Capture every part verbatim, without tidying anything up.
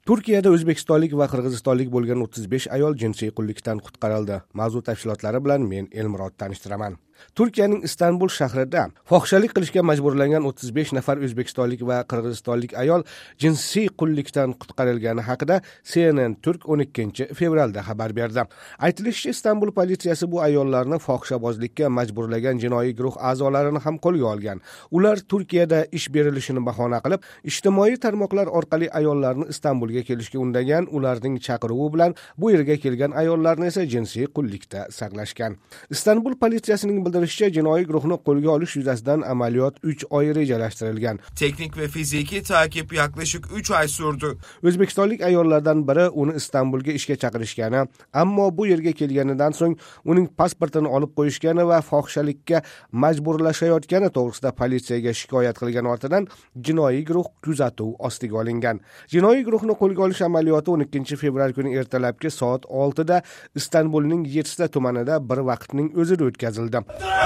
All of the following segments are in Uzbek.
Turkiyada o'zbekistonlik va qirg'izistonlik bo'lgan o'ttiz besh ayol jinsiy qullikdan qutqarildi. Mavzu tafsilotlari bilan men Elmurod tanishtiraman. Turkiyaning Istanbul shahrida fohishalik qilishga majburlangan o'ttiz besh nafar o'zbekistonlik va qirg'izistonlik ayol jinsiy qullikdan qutqarilgani haqida C N N Turk o'n ikkinchi fevralda xabar berdi. Aytilishicha, Istanbul politsiyasi bu ayollarni fohishabozlikka majburlagan jinoiy guruh a'zolarini ham qo'lga olgan. Ular Turkiyada ish berilishini bahona qilib, ijtimoiy tarmoqlar orqali ayollarni Istanbulga kelishga undagan, ularning chaqiruvi bilan bu yerga kelgan ayollarni esa jinsiy qullikda saqlashgan. Istanbul politsiyasining bildirishicha, jinoiy guruhni qo'lga olish yuzasidan amaliyot uch oy rejalashtirilgan. Teknik ve fiziki takip yaklaşık üç ay sürdü. O'zbekistonlik ayollardan biri uni Istanbulga ishga chaqirishgani, ammo bu yerga kelganidan so'ng uning pasportini olib qo'yishgani va fohishalikka majburlashayotgani to'g'risida politsiyaga shikoyat qilgan ortidan jinoiy guruh kuzatuv ostiga olingan. Jinoiy guruhni qo'lga olish amaliyoti o'n ikkinchi fevral kuni ertalabki soat oltida Istanbulning yettita tumanida bir vaqtning o'zida o'tkazildi.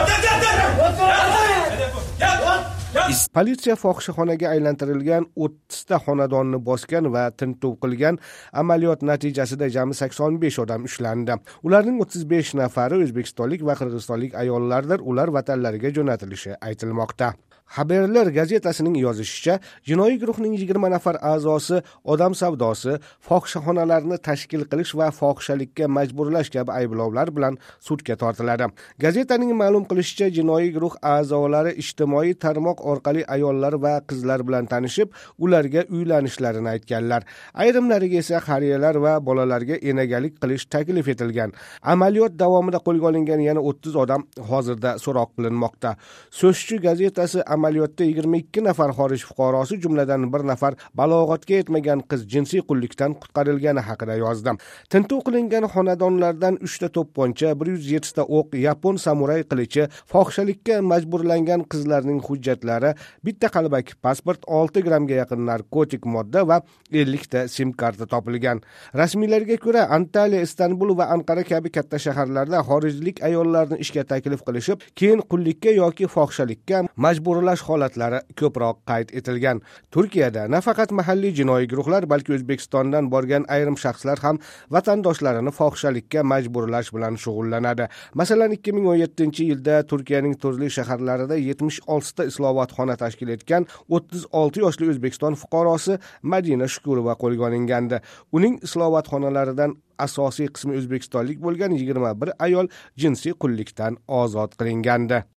Politsiya fohishaxonaga aylantirilgan o'ttizta xonadonni bosgan va tintuv qilgan. Amaliyot natijasida jami sakson besh odam ushlandi. Ularning o'ttiz besh nafari o'zbekistonlik va qirg'izistonlik ayollardir. Ular vatanlariga jo'natilishi aytilmoqda. Haberler gazetasining yozishicha, jinoiy guruhning yigirma nafar a'zosi odam savdosi, fohishaxonalarni tashkil qilish va fohishalikka majburlash kabi ayblovlar bilan sudga tortiladi. Gazetaning ma'lum qilishicha, jinoiy guruh a'zolari ijtimoiy tarmoq orqali ayollar va qizlar bilan tanishib, ularga uylanishlarini aytganlar. Ayrimlariga esa qariyalar va bolalarga enagalik qilish taklif etilgan. Amaliyot davomida qo'lga olingan yana o'ttiz odam hozirda so'roq qilinmoqda. So'zchi gazetasi amaliyotda yigirma ikki nafar xorij fuqarosi, jumladan bir nafar balog'atga yetmagan qiz jinsiy qullikdan qutqarilgani haqida yozdi. Tintuv qilingan xonadonlardan uchta to'pponcha, bir yuz yettita o'q, yapon samuray qilichi, fohishalikka majburlangan qizlarning hujjatlari, bitta qalbak pasport, olti grammga yaqin narkotik modda va ellikta sim karta topilgan. Rasmiylarga ko'ra, Antalya, Istanbul va Anqara kabi katta shaharlarda xorijlik ayollarni ishga taklif qilishib, keyin qullikka yoki fohishalikka majburlash holatlari ko'proq qayd etilgan. Turkiyada nafaqat mahalliy jinoiy guruhlar, balki O'zbekistondan borgan ayrim shaxslar ham vatandoshlarini fohishalikka majburlash bilan shug'ullanadi. Masalan, ikki ming o'n yettinchi yilda Turkiyaning turli shaharlarida yetmish oltita islohotxona tashkil etgan o'ttiz olti yoshli O'zbekiston fuqarosi Madina Shukurova qo'lga olingandi. Uning islohotxonalaridan asosiy qismi o'zbekistonlik bo'lgan yigirma bir ayol jinsiy qullikdan ozod qilingandi.